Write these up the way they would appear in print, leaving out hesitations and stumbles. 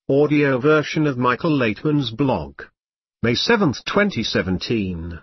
audio version of Michael Laitman's blog. May 7, 2017.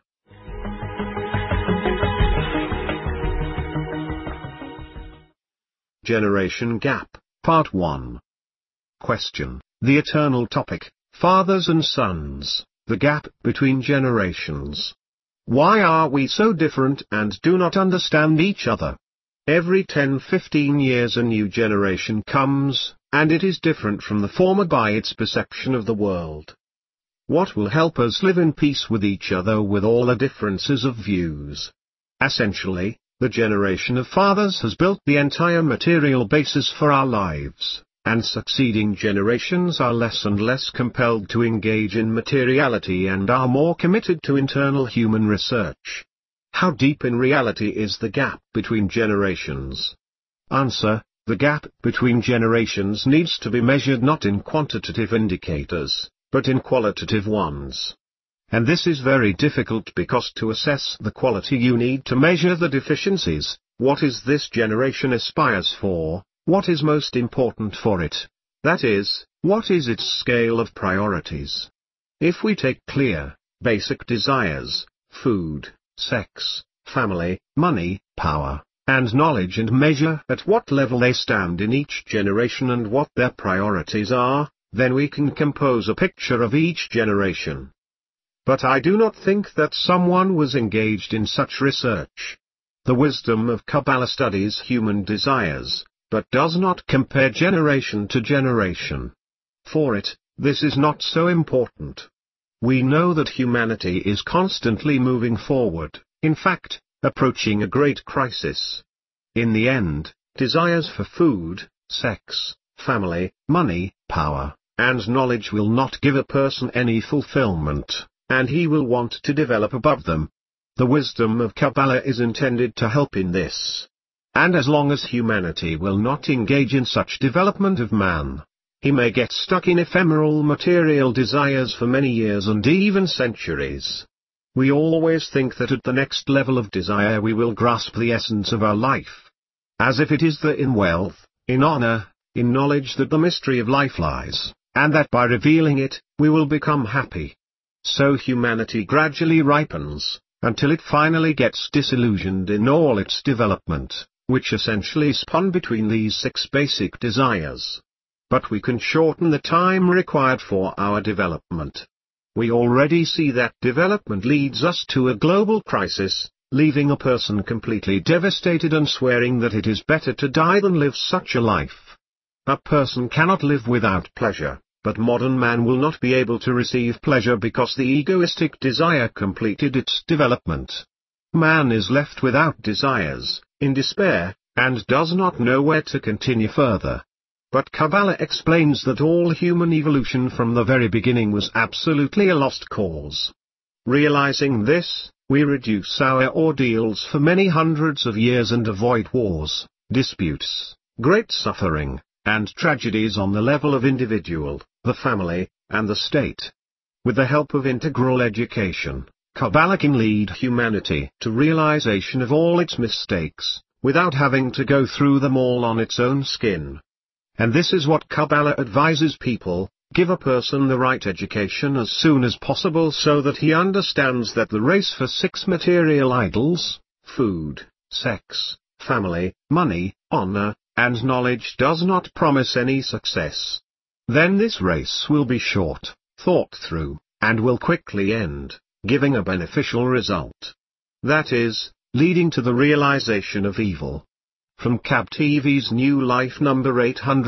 Generation Gap, Part 1. Question: the eternal topic, fathers and sons, the gap between generations. Why are we so different and do not understand each other? Every 10-15 years a new generation comes, and it is different from the former by its perception of the world. What will help us live in peace with each other with all the differences of views? Essentially, the generation of fathers has built the entire material basis for our lives, and succeeding generations are less and less compelled to engage in materiality and are more committed to internal human research. How deep in reality is the gap between generations? Answer: the gap between generations needs to be measured not in quantitative indicators, but in qualitative ones. And this is very difficult because to assess the quality you need to measure the deficiencies. What is this generation aspires for? What is most important for it? That is, what is its scale of priorities? If we take clear, basic desires, food, sex, family, money, power, and knowledge and measure at what level they stand in each generation and what their priorities are, then we can compose a picture of each generation. But I do not think that someone was engaged in such research. The wisdom of Kabbalah studies human desires, but does not compare generation to generation. For it, this is not so important. We know that humanity is constantly moving forward, in fact, approaching a great crisis. In the end, desires for food, sex, family, money, power, and knowledge will not give a person any fulfillment, and he will want to develop above them. The wisdom of Kabbalah is intended to help in this. And as long as humanity will not engage in such development of man, he may get stuck in ephemeral material desires for many years and even centuries. We always think that at the next level of desire we will grasp the essence of our life. As if it is in wealth, in honor, in knowledge that the mystery of life lies, and that by revealing it, we will become happy. So humanity gradually ripens, until it finally gets disillusioned in all its development, which essentially spun between these 6 basic desires. But we can shorten the time required for our development. We already see that development leads us to a global crisis, leaving a person completely devastated and swearing that it is better to die than live such a life. A person cannot live without pleasure, but modern man will not be able to receive pleasure because the egoistic desire completed its development. Man is left without desires, in despair, and does not know where to continue further. But Kabbalah explains that all human evolution from the very beginning was absolutely a lost cause. Realizing this, we reduce our ordeals for many hundreds of years and avoid wars, disputes, great suffering, and tragedies on the level of individual, the family, and the state. With the help of integral education, Kabbalah can lead humanity to realization of all its mistakes, without having to go through them all on its own skin. And this is what Kabbalah advises people: give a person the right education as soon as possible so that he understands that the race for 6 material idols, food, sex, family, money, honor, and knowledge does not promise any success. Then this race will be short, thought through, and will quickly end, giving a beneficial result. That is, leading to the realization of evil. From Kab TV's New Life number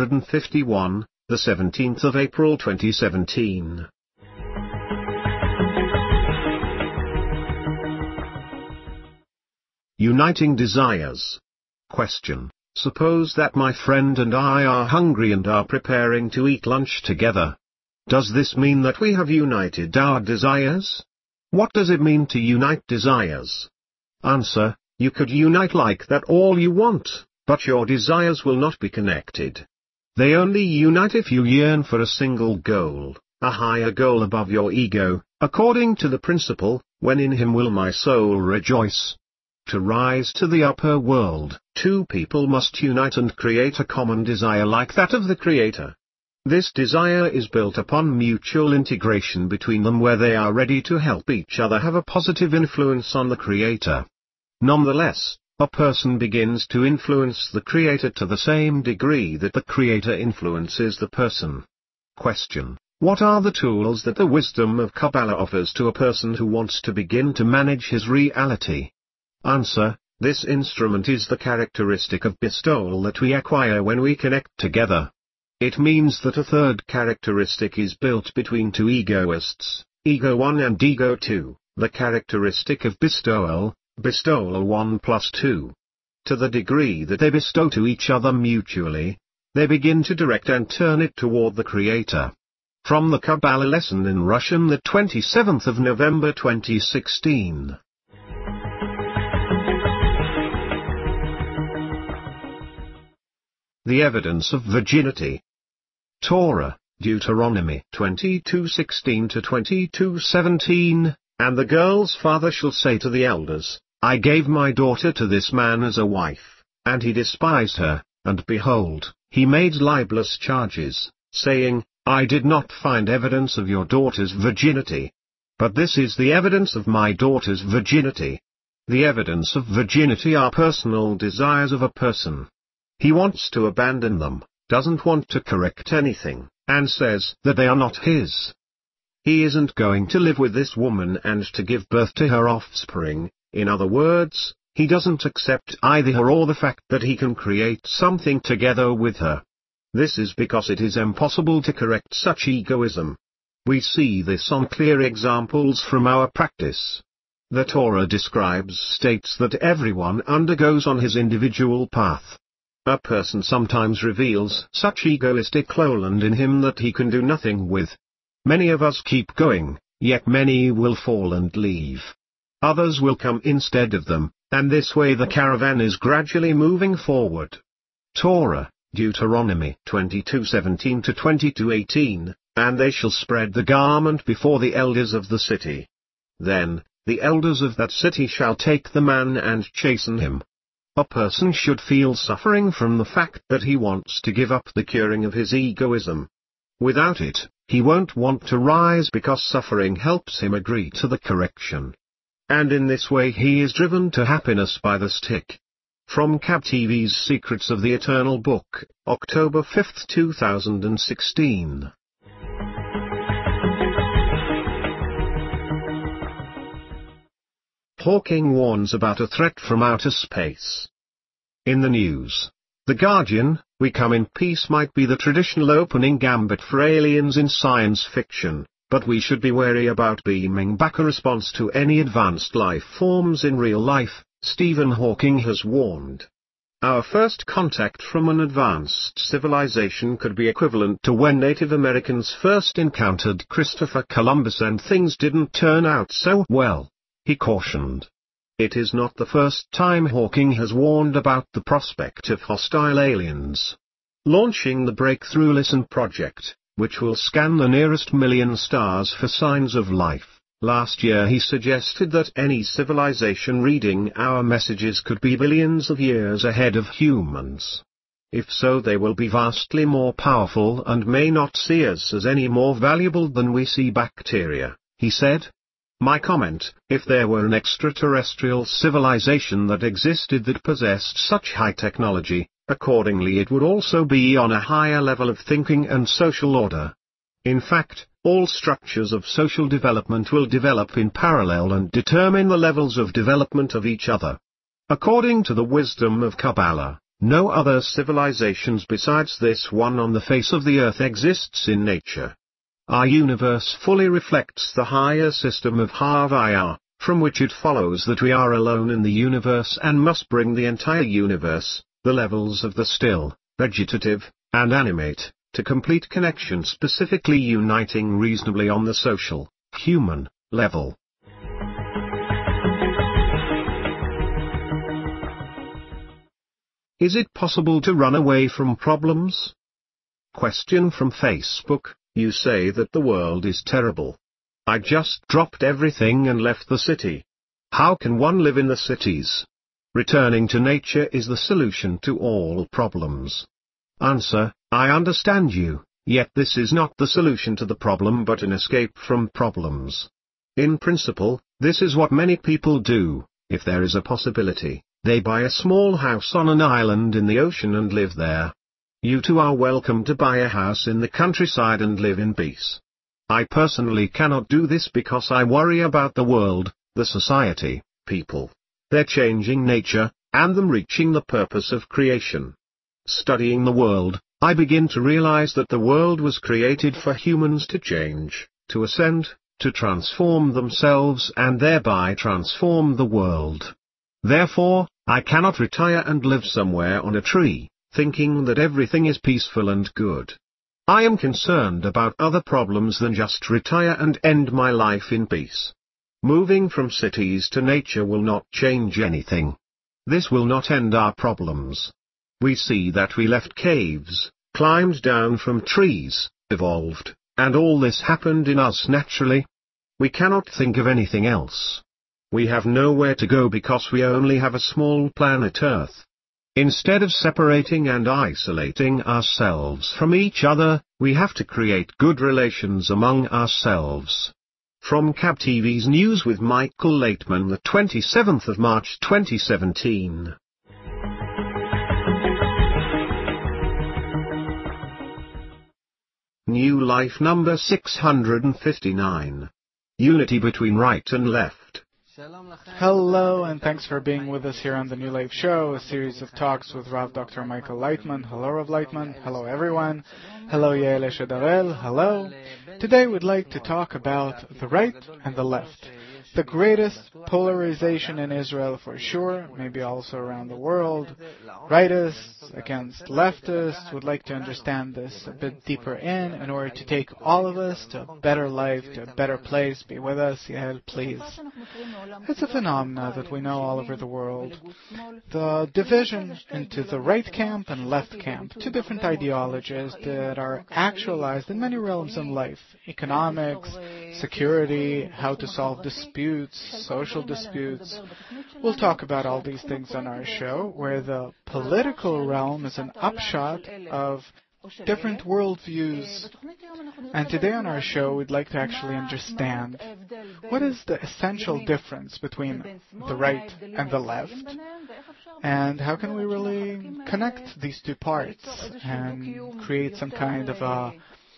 851, the 17th of April 2017. Uniting desires. Question: suppose that my friend and I are hungry and are preparing to eat lunch together. Does this mean that we have united our desires? What does it mean to unite desires? Answer: you could unite like that all you want, but your desires will not be connected. They only unite if you yearn for a single goal, a higher goal above your ego, according to the principle, when in him will my soul rejoice. To rise to the upper world, 2 people must unite and create a common desire like that of the Creator. This desire is built upon mutual integration between them, where they are ready to help each other have a positive influence on the Creator. Nonetheless, a person begins to influence the Creator to the same degree that the Creator influences the person. Question: what are the tools that the wisdom of Kabbalah offers to a person who wants to begin to manage his reality? Answer: this instrument is the characteristic of bestowal that we acquire when we connect together. It means that a third characteristic is built between two egoists, Ego 1 and Ego 2, the characteristic of bestowal 1 plus 2. To the degree that they bestow to each other mutually, they begin to direct and turn it toward the Creator. From the Kabbalah lesson in Russian, the 27th of November 2016. The evidence of virginity. Torah, Deuteronomy 22:16 to 22:17, and the girl's father shall say to the elders, I gave my daughter to this man as a wife, and he despised her, and behold, he made libelous charges, saying, I did not find evidence of your daughter's virginity. But this is the evidence of my daughter's virginity. The evidence of virginity are personal desires of a person. He wants to abandon them, doesn't want to correct anything, and says that they are not his. He isn't going to live with this woman and to give birth to her offspring. In other words, he doesn't accept either her or the fact that he can create something together with her. This is because it is impossible to correct such egoism. We see this on clear examples from our practice. The Torah states that everyone undergoes on his individual path. A person sometimes reveals such egoistic lowland in him that he can do nothing with. Many of us keep going, yet many will fall and leave. Others will come instead of them, and this way the caravan is gradually moving forward. Torah, Deuteronomy 22:17 to 22:18, and they shall spread the garment before the elders of the city. Then, the elders of that city shall take the man and chasten him. A person should feel suffering from the fact that he wants to give up the curing of his egoism. Without it, he won't want to rise because suffering helps him agree to the correction. And in this way he is driven to happiness by the stick. From Cab TV's Secrets of the Eternal Book, October 5, 2016. Hawking warns about a threat from outer space. In the news, The Guardian, We Come in Peace might be the traditional opening gambit for aliens in science fiction, but we should be wary about beaming back a response to any advanced life forms in real life, Stephen Hawking has warned. Our first contact from an advanced civilization could be equivalent to when Native Americans first encountered Christopher Columbus and things didn't turn out so well, he cautioned. It is not the first time Hawking has warned about the prospect of hostile aliens. Launching the Breakthrough Listen project, which will scan the nearest million stars for signs of life, last year he suggested that any civilization reading our messages could be billions of years ahead of humans. If so, they will be vastly more powerful and may not see us as any more valuable than we see bacteria, he said. My comment: if there were an extraterrestrial civilization that existed that possessed such high technology, accordingly it would also be on a higher level of thinking and social order. In fact, all structures of social development will develop in parallel and determine the levels of development of each other. According to the wisdom of Kabbalah, no other civilizations besides this one on the face of the earth exists in nature. Our universe fully reflects the higher system of Havaya, from which it follows that we are alone in the universe and must bring the entire universe, the levels of the still, vegetative, and animate, to complete connection, specifically uniting reasonably on the social, human, level. Is it possible to run away from problems? Question from Facebook. You say that the world is terrible. I just dropped everything and left the city. How can one live in the cities? Returning to nature is the solution to all problems. Answer: I understand you, Yet this is not the solution to the problem but an escape from problems. In principle, this is what many people do. If there is a possibility, they buy a small house on an island in the ocean and live there. You too are welcome to buy a house in the countryside and live in peace. I personally cannot do this because I worry about the world, the society, people, their changing nature, and them reaching the purpose of creation. Studying the world, I begin to realize that the world was created for humans to change, to ascend, to transform themselves and thereby transform the world. Therefore, I cannot retire and live somewhere on a tree, thinking that everything is peaceful and good. I am concerned about other problems than just retire and end my life in peace. Moving from cities to nature will not change anything. This will not end our problems. We see that we left caves, climbed down from trees, evolved, and all this happened in us naturally. We cannot think of anything else. We have nowhere to go because we only have a small planet Earth. Instead of separating and isolating ourselves from each other, we have to create good relations among ourselves. From CAB TV's News with Michael Laitman, the 27th of March 2017. New Life number 659. Unity between right and left. Hello, and thanks for being with us here on the New Life Show, a series of talks with Rav Dr. Michael Laitman. Hello, Rav Laitman. Hello, everyone. Hello, Yael Shedarel. Hello. Today we'd like to talk about the right and the left. The greatest polarization in Israel for sure, maybe also around the world. Rightists against leftists. Would like to understand this a bit deeper in order to take all of us to a better life, to a better place. Be with us, Yael, please. It's a phenomenon that we know all over the world. The division into the right camp and left camp, two different ideologies that are actualized in many realms in life. Economics, security, how to solve disputes, social disputes. We'll talk about all these things on our show, where the political realm is an upshot of different worldviews. And today on our show, we'd like to actually understand what is the essential difference between the right and the left, and how can we really connect these two parts and create some kind of a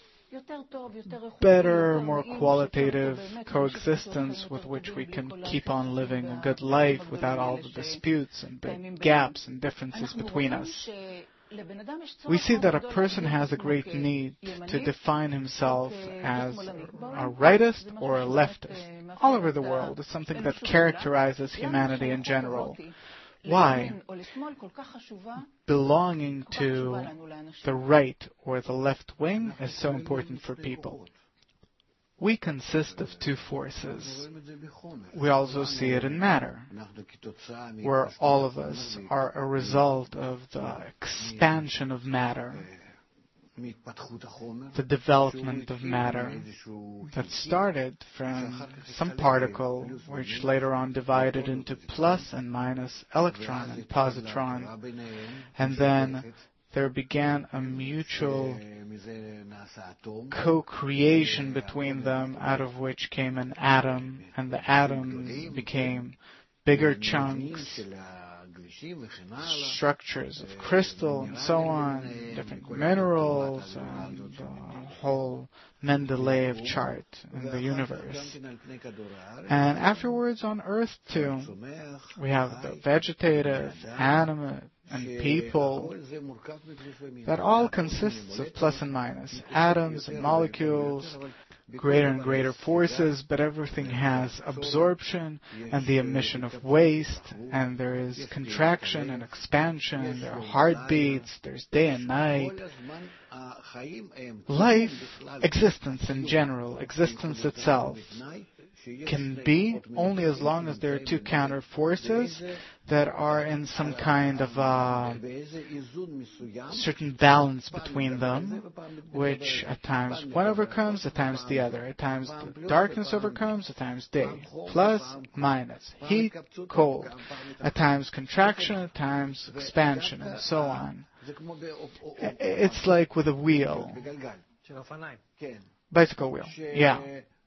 better, more qualitative coexistence with which we can keep on living a good life without all the disputes and big gaps and differences between us. We see that a person has a great need to define himself as a rightist or a leftist. All over the world, it's something that characterizes humanity in general. Why? Belonging to the right or the left wing is so important for people. We consist of two forces. We also see it in matter, where all of us are a result of the expansion of matter, the development of matter that started from some particle which later on divided into plus and minus electron and positron, and then there began a mutual co-creation between them, out of which came an atom, and the atoms became bigger chunks, structures of crystal and so on, different minerals, and the whole Mendeleev chart in the universe. And afterwards on Earth too, we have the vegetative, animate, and people. That all consists of plus and minus, atoms and molecules, greater and greater forces, but everything has absorption and the emission of waste, and there is contraction and expansion, there are heartbeats, there's day and night. Life, existence in general, existence itself, can be only as long as there are two counter forces that are in some kind of certain balance between them, which at times one overcomes, at times the other. At times the darkness overcomes, at times day. Plus, minus. Heat, cold. At times contraction, at times expansion, and so on. It's like with a wheel. Bicycle wheel. Yeah.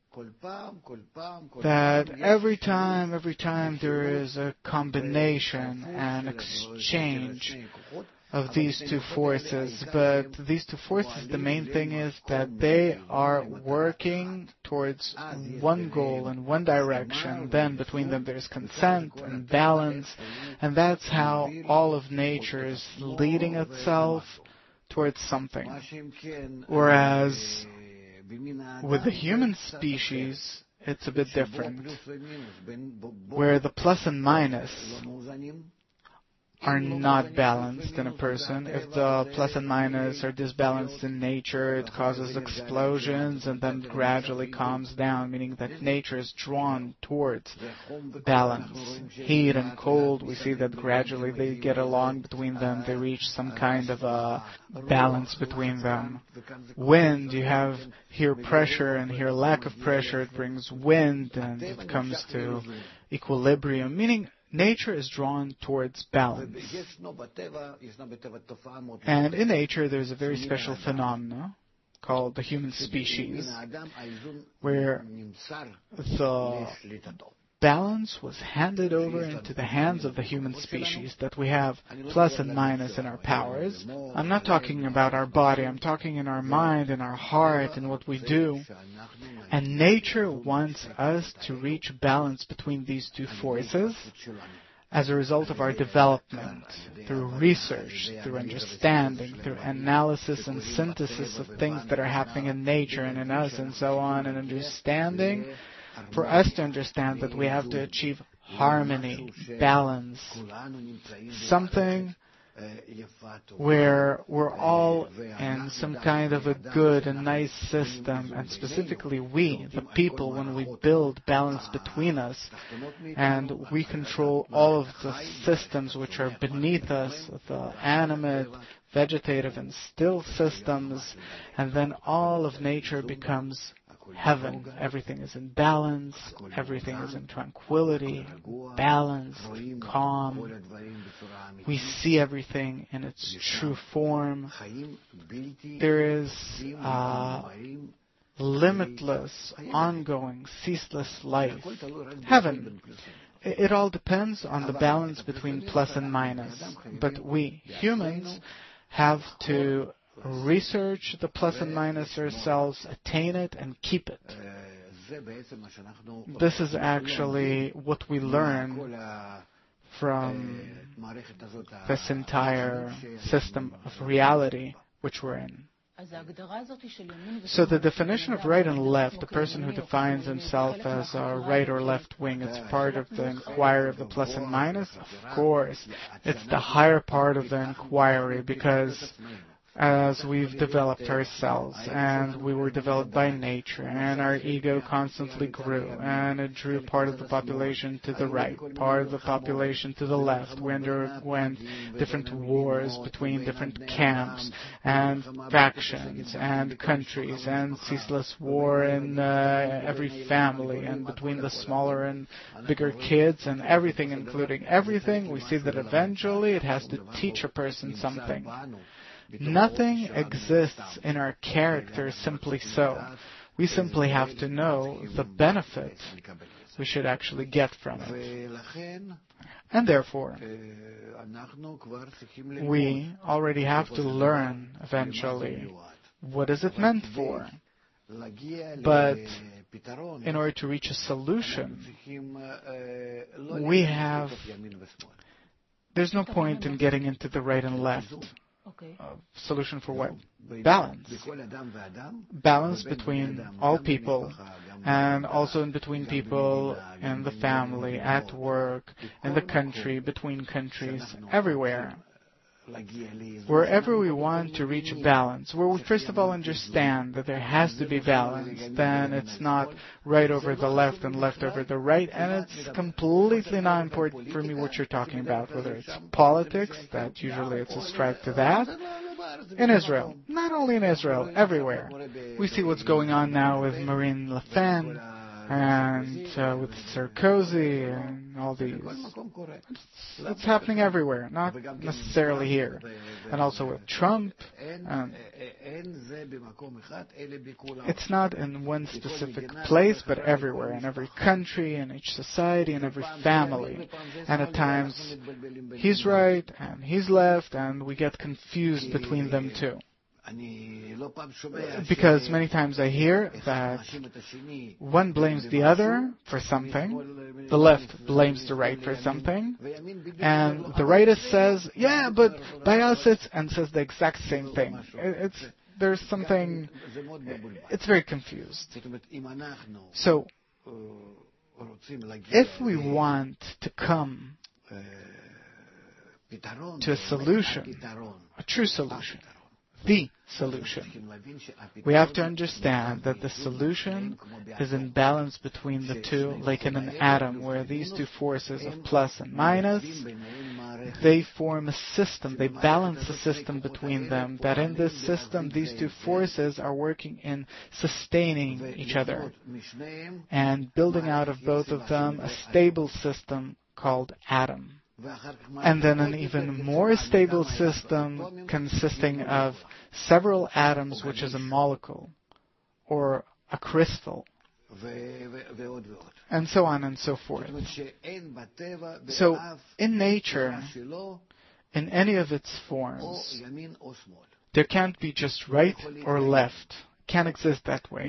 That every time there is a combination and exchange of these two forces, but these two forces, the main thing is that they are working towards one goal in one direction. Then between them there's consent and balance, and that's how all of nature is leading itself towards something. Whereas with the human species, it's a bit different, where the plus and minus are not balanced in a person. If the plus and minus are disbalanced in nature, it causes explosions and then gradually calms down, meaning that nature is drawn towards balance. Heat and cold, we see that gradually they get along between them, they reach some kind of a balance between them. Wind, you have here pressure and here lack of pressure, it brings wind and it comes to equilibrium, meaning nature is drawn towards balance. And in nature, there's a very special phenomenon called the human species, where the balance was handed over into the hands of the human species, that we have plus and minus in our powers. I'm not talking about our body, I'm talking in our mind, in our heart, and what we do. And nature wants us to reach balance between these two forces as a result of our development, through research, through understanding, through analysis and synthesis of things that are happening in nature and in us and so on, and understanding. For us to understand that we have to achieve harmony, balance, something where we're all in some kind of a good and nice system, and specifically we, the people, when we build balance between us, and we control all of the systems which are beneath us, the animate, vegetative, and still systems, and then all of nature becomes heaven. Everything is in balance, everything is in tranquility, balanced, calm. We see everything in its true form. There is limitless, ongoing, ceaseless life. Heaven. It all depends on the balance between plus and minus. But we, humans, have to research the plus and minus ourselves, attain it, and keep it. This is actually what we learn from this entire system of reality which we're in. So the definition of right and left, the person who defines himself as a right or left wing, it's part of the inquiry of the plus and minus? Of course. It's the higher part of the inquiry, because as we've developed ourselves, and we were developed by nature, and our ego constantly grew, and it drew part of the population to the right, part of the population to the left. We underwent different wars between different camps and factions and countries, and ceaseless war in every family, and between the smaller and bigger kids, and everything, including everything. We see that eventually it has to teach a person something. Nothing exists in our character simply so. We simply have to know the benefit we should actually get from it. And therefore, we already have to learn eventually what is it meant for. But in order to reach a solution, there's no point in getting into the right and left. Solution for what? Balance. Balance between all people, and also in between people in the family, at work, in the country, between countries, everywhere. Wherever we want to reach balance, where we first of all understand that there has to be balance, then it's not right over the left and left over the right, and it's completely not important for me what you're talking about, whether it's politics, that usually it's a strike to that. In Israel, not only in Israel, everywhere. We see what's going on now with Marine Le Pen, and with Sarkozy and all these. It's happening everywhere, not necessarily here. And also with Trump. It's not in one specific place, but everywhere, in every country, in each society, in every family. And at times, he's right and he's left, and we get confused between them too. Because many times I hear that one blames the other for something, the left blames the right for something, and the rightist says, yeah, but by us it's, and says the exact same thing. There's something, it's very confused. So, if we want to come to a solution, a true solution, the solution, we have to understand that the solution is in balance between the two, like in an atom, where these two forces of plus and minus, they form a system, they balance a system between them, that in this system these two forces are working in sustaining each other and building out of both of them a stable system called atom. And then an even more stable system consisting of several atoms, which is a molecule or a crystal, and so on and so forth. So, in nature, in any of its forms, there can't be just right or left. Can't exist that way.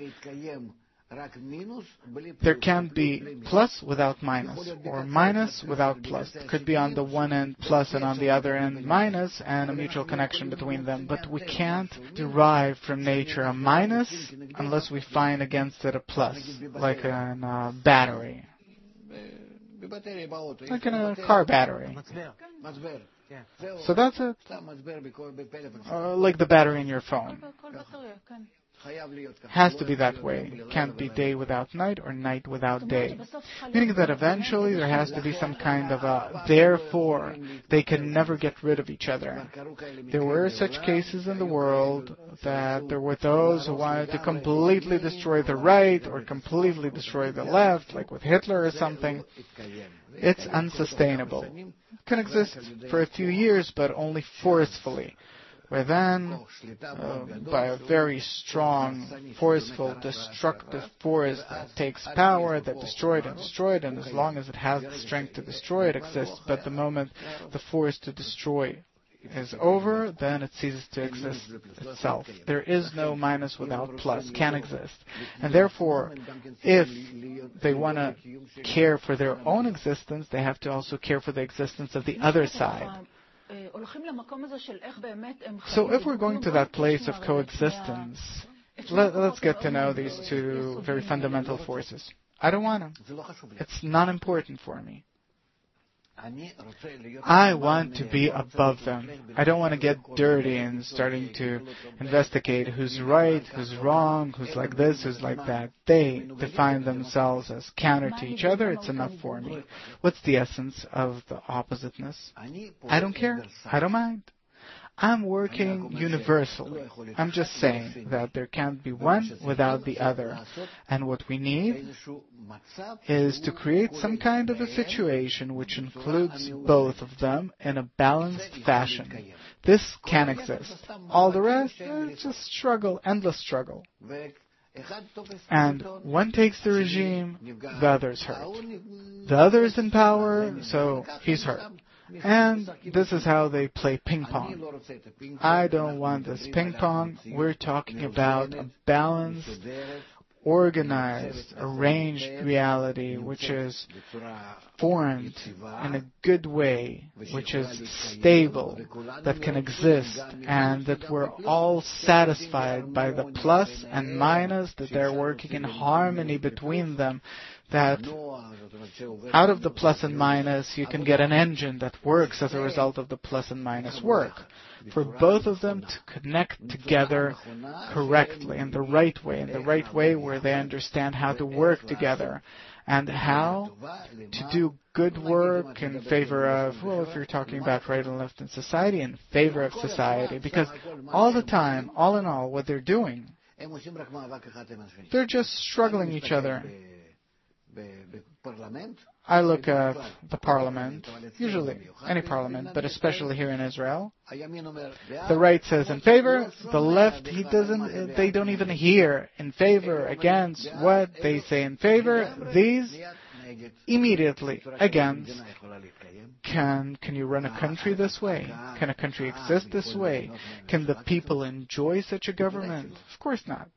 There can't be plus without minus, or minus without plus. It could be on the one end plus and on the other end minus, and a mutual connection between them. But we can't derive from nature a minus unless we find against it a plus, like in a battery. Like in a car battery. So that's it. Like the battery in your phone. Has to be that way. Can't be day without night or night without day. Meaning that eventually there has to be some kind of a therefore. They can never get rid of each other. There were such cases in the world that there were those who wanted to completely destroy the right or completely destroy the left, like with Hitler or something. It's unsustainable. It can exist for a few years, but only forcefully. Where then, by a very strong, forceful, destructive force that takes power, that destroyed, and as long as it has the strength to destroy, it exists. But the moment the force to destroy is over, then it ceases to exist itself. There is no minus without plus, can't exist. And therefore, if they want to care for their own existence, they have to also care for the existence of the other side. So if we're going to that place of coexistence, let's get to know these two very fundamental forces. I don't want them. It's not important for me. I want to be above them. I don't want to get dirty and starting to investigate who's right, who's wrong, who's like this, who's like that. They define themselves as counter to each other. It's enough for me. What's the essence of the oppositeness? I don't care. I don't mind. I'm working universally. I'm just saying that there can't be one without the other. And what we need is to create some kind of a situation which includes both of them in a balanced fashion. This can exist. All the rest, just struggle, endless struggle. And one takes the regime, the other's hurt. The other is in power, so he's hurt. And this is how they play ping pong. I don't want this ping pong. We're talking about a balanced, organized, arranged reality which is formed in a good way, which is stable, that can exist, and that we're all satisfied by the plus and minus, that they're working in harmony between them, that out of the plus and minus you can get an engine that works as a result of the plus and minus work. For both of them to connect together correctly, in the right way where they understand how to work together and how to do good work in favor of, well, if you're talking about right and left in society, in favor of society. Because all the time, all in all, what they're doing They're just struggling each other. I look at the parliament, usually any parliament, but especially here in Israel. The right says in favor, the left, they don't even hear in favor, against, what they say in favor, these immediately against. Can you run a country this way? Can a country exist this way? Can the people enjoy such a government? Of course not.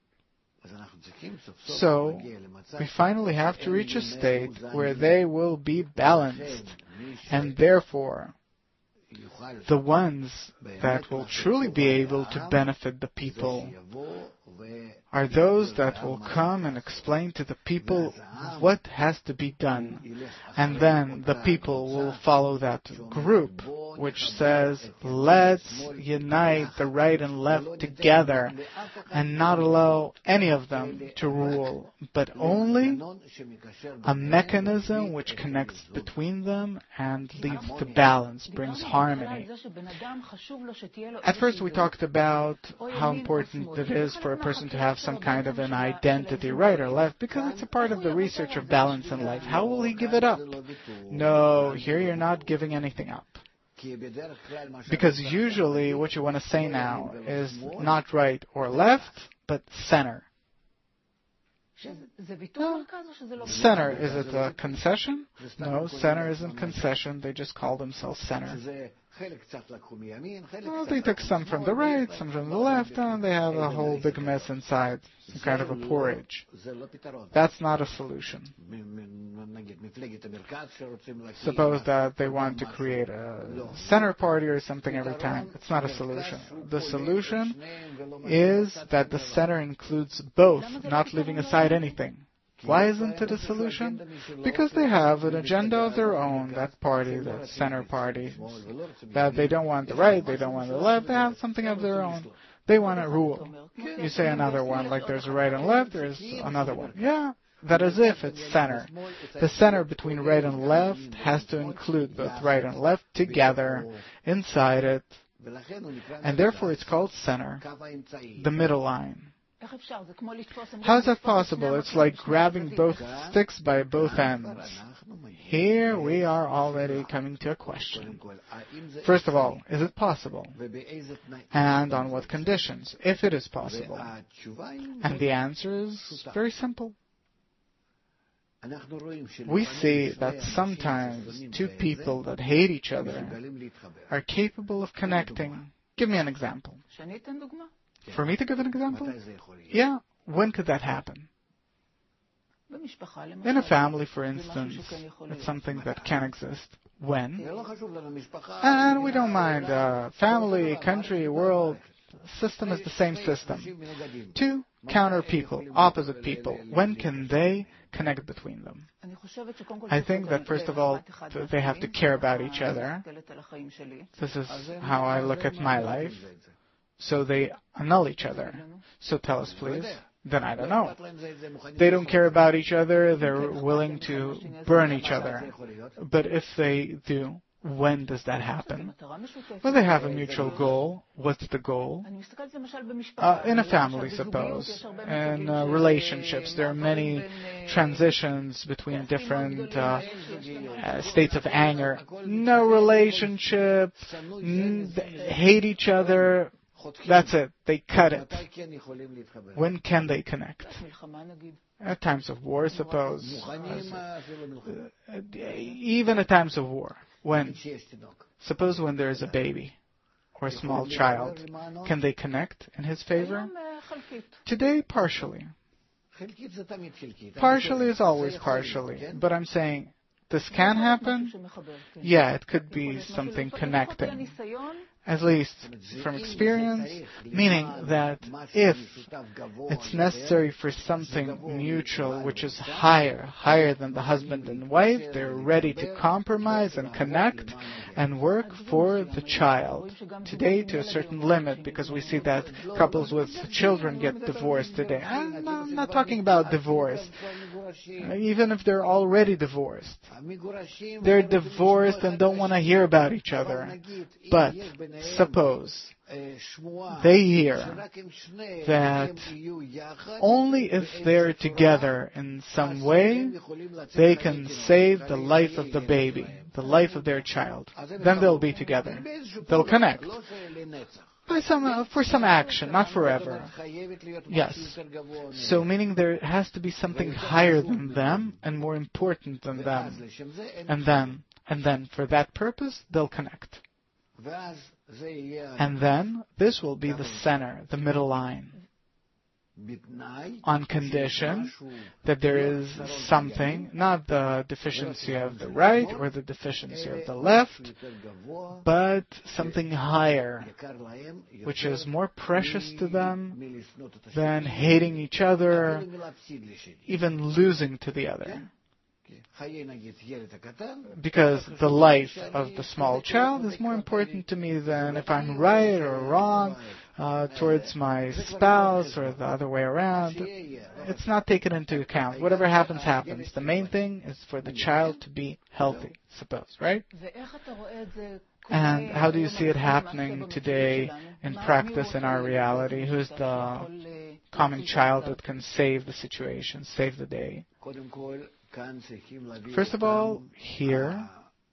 So, we finally have to reach a state where they will be balanced, and therefore, the ones that will truly be able to benefit the people are those that will come and explain to the people what has to be done. And then the people will follow that group, which says, let's unite the right and left together and not allow any of them to rule, but only a mechanism which connects between them and leads to balance, brings harmony. At first we talked about how important it is for a person to have some kind of an identity, right or left, because it's a part of the research of balance in life. How will he give it up? No, here you're not giving anything up. Because usually what you want to say now is not right or left, but center. Center, is it a concession? No, center isn't concession. They just call themselves center. Well, they took some from the right, some from the left, and they have a whole big mess inside, some kind of a porridge. That's not a solution. Suppose that they want to create a center party or something every time. It's not a solution. The solution is that the center includes both, not leaving aside anything. Why isn't it a solution? Because they have an agenda of their own, that party, that center party, that they don't want the right, they don't want the left, they have something of their own. They want to rule. You say another one, like there's a right and left, there's another one. Yeah, that is if it's center. The center between right and left has to include both right and left together inside it, and therefore it's called center, the middle line. How is that possible? It's like grabbing both sticks by both ends. Here we are already coming to a question. First of all, is it possible? And on what conditions, if it is possible? And the answer is very simple. We see that sometimes two people that hate each other are capable of connecting. Give me an example. For me to give an example? Yeah, when could that happen? In a family, for instance, it's something that can exist. When? And we don't mind. Family, country, world, system is the same system. Two counter people, opposite people. When can they connect between them? I think that first of all, they have to care about each other. This is how I look at my life. So they annul each other. So tell us, please. Then I don't know. They don't care about each other. They're willing to burn each other. But if they do, when does that happen? Well, they have a mutual goal. What's the goal? In a family, suppose. In relationships, there are many transitions between different states of anger. No relationship. They hate each other. That's it. They cut it. When can they connect? At times of war, suppose. Even at times of war. When? Suppose when there is a baby or a small child. Can they connect in his favor? Today, partially. Partially is always partially. But I'm saying, this can happen? Yeah, it could be something connecting. At least from experience, meaning that if it's necessary for something mutual which is higher than the husband and wife, they're ready to compromise and connect and work for the child. Today to a certain limit, because we see that couples with children get divorced today. I'm not talking about divorce. Even if they're already divorced. They're divorced and don't want to hear about each other. But Suppose they hear that only if they're together in some way, they can save the life of the baby, the life of their child. Then they'll be together. They'll connect. For some action, not forever. Yes. So meaning there has to be something higher than them and more important than them. And then for that purpose, they'll connect. And then this will be the center, the middle line. On condition that there is something, not the deficiency of the right or the deficiency of the left, but something higher, which is more precious to them than hating each other, even losing to the other. Because the life of the small child is more important to me than if I'm right or wrong towards my spouse or the other way around. It's not taken into account. Whatever happens, happens. The main thing is for the child to be healthy, suppose, right? And how do you see it happening today in practice in our reality? Who's the common child that can save the situation, save the day? First of all, here,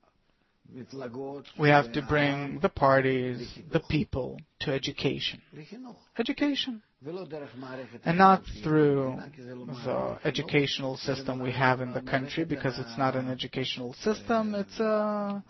we have to bring the parties, the people, to education. Education. And not through the educational system we have in the country, because it's not an educational system, it's a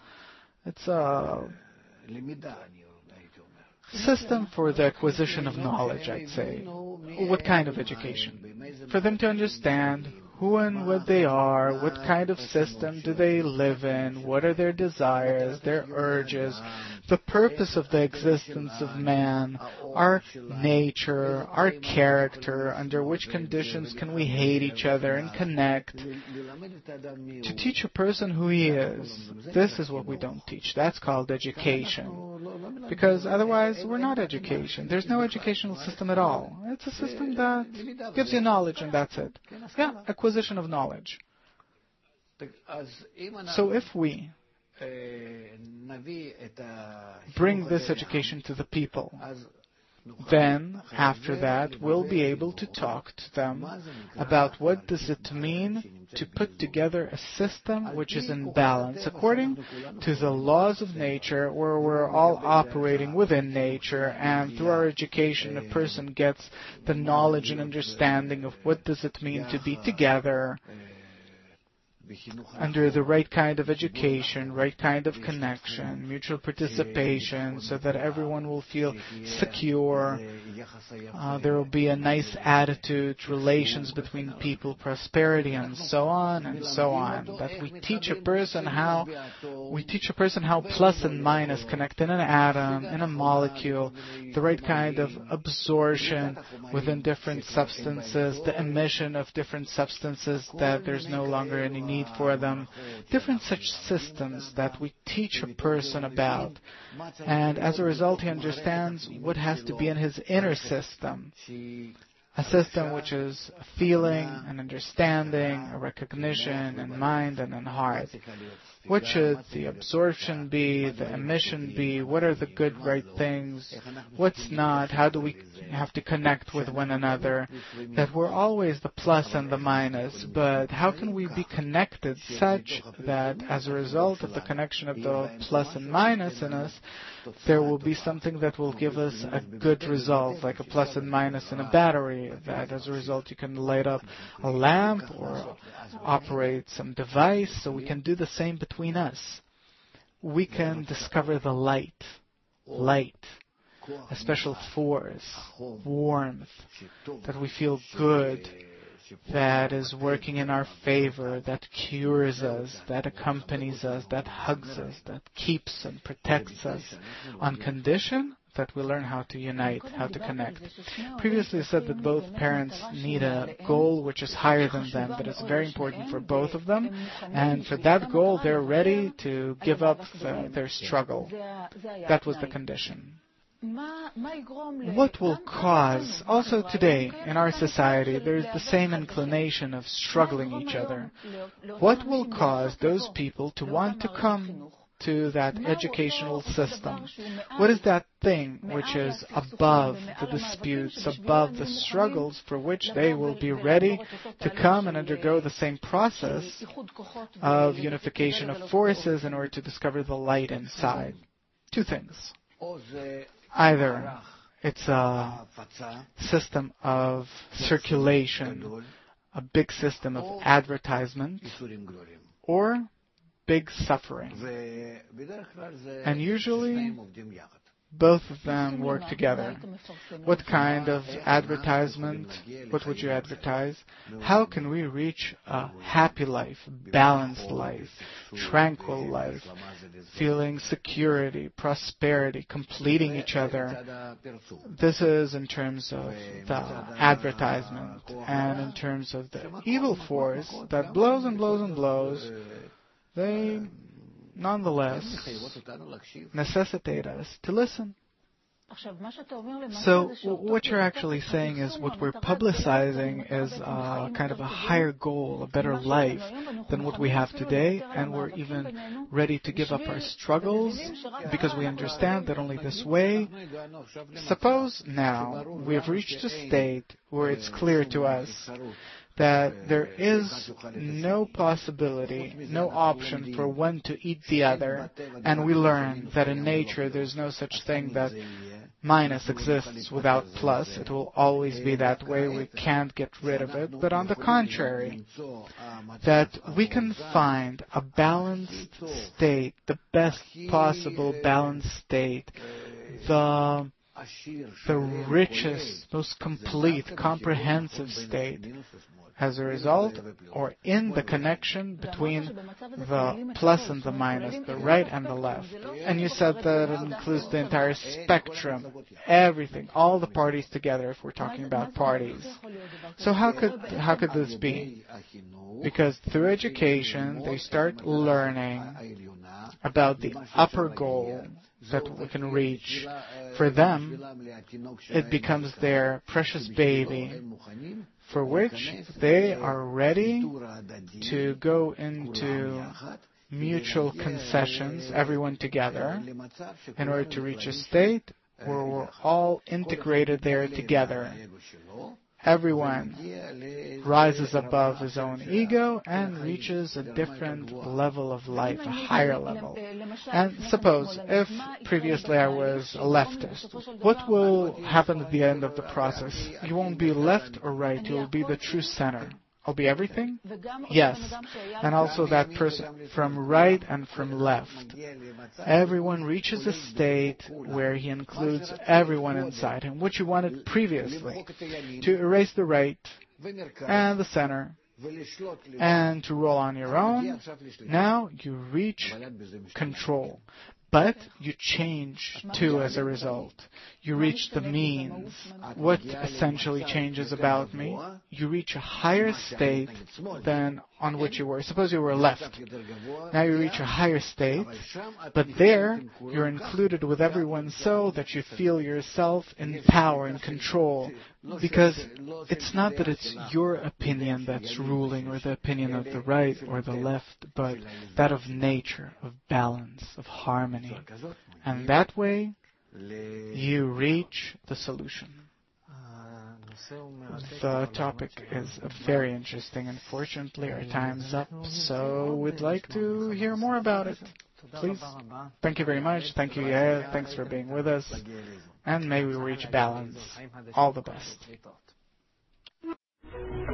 system for the acquisition of knowledge, I'd say. What kind of education? For them to understand who and what they are, what kind of system do they live in, what are their desires, their urges, the purpose of the existence of man, our nature, our character, under which conditions can we hate each other and connect. To teach a person who he is, this is what we don't teach. That's called education. Because otherwise, we're not education. There's no educational system at all. It's a system that gives you knowledge and that's it. Yeah, acquisition of knowledge. So if we bring this education to the people, then after that we'll be able to talk to them about what does it mean to put together a system which is in balance according to the laws of nature, where we're all operating within nature, and through our education a person gets the knowledge and understanding of what does it mean to be together under the right kind of education, right kind of connection, mutual participation, so that everyone will feel secure. There will be a nice attitude, relations between people, prosperity, and so on and so on. That we teach a person how plus and minus connect in an atom, in a molecule, the right kind of absorption within different substances, the emission of different substances that there's no longer any need for them, different such systems that we teach a person about. And as a result, he understands what has to be in his inner system. A system which is a feeling, an understanding, a recognition in mind and in heart. What should the absorption be, the emission be? What are the good, right things? What's not? How do we have to connect with one another? That we're always the plus and the minus, but how can we be connected such that as a result of the connection of the plus and minus in us, there will be something that will give us a good result, like a plus and minus in a battery, that as a result you can light up a lamp or operate some device, so we can do the same between us. We can discover the light, a special force, warmth, that we feel good, that is working in our favor, that cures us, that accompanies us, that hugs us, that keeps and protects us, on condition that we learn how to unite, how to connect. Previously I said that both parents need a goal which is higher than them, that is very important for both of them, and for that goal they're ready to give up their struggle. That was the condition. What will cause, also today in our society, there is the same inclination of struggling each other. What will cause those people to want to come to that educational system. What is that thing which is above the disputes, above the struggles for which they will be ready to come and undergo the same process of unification of forces in order to discover the light inside? Two things. Either it's a system of circulation, a big system of advertisement, or big suffering. And usually, both of them work together. What kind of advertisement? What would you advertise? How can we reach a happy life, balanced life, tranquil life, feeling security, prosperity, completing each other? This is in terms of the advertisement, and in terms of the evil force that blows and blows and blows. They nonetheless necessitate us to listen. So what you're actually saying is what we're publicizing is kind of a higher goal, a better life than what we have today, and we're even ready to give up our struggles because we understand that only this way. Suppose now we have reached a state where it's clear to us that there is no possibility, no option for one to eat the other, and we learn that in nature there's no such thing that minus exists without plus. It will always be that way. We can't get rid of it. But on the contrary, that we can find a balanced state, the best possible balanced state, the richest, most complete, comprehensive state, as a result, or in the connection between the plus and the minus, the right and the left. And you said that it includes the entire spectrum, everything, all the parties together, if we're talking about parties. So how could this be? Because through education, they start learning about the upper goal that we can reach. For them, it becomes their precious baby, for which they are ready to go into mutual concessions, everyone together, in order to reach a state where we're all integrated there together. Everyone rises above his own ego and reaches a different level of life, a higher level. And suppose if previously I was a leftist, what will happen at the end of the process? You won't be left or right, you will be the true center. I'll be everything? Yes. And also that person from right and from left. Everyone reaches a state where he includes everyone inside him, which you wanted previously. To erase the right and the center and to roll on your own, now you reach control. But you change too as a result. You reach the means. What essentially changes about me? You reach a higher state than on which you were. Suppose you were left. Now you reach a higher state, but there you're included with everyone so that you feel yourself in power and control. Because it's not that it's your opinion that's ruling or the opinion of the right or the left, but that of nature, of balance, of harmony. And that way, you reach the solution. The topic is very interesting. Unfortunately, our time's up, so we'd like to hear more about it. Please. Thank you very much. Thank you, Yael. Thanks for being with us. And may we reach balance. All the best.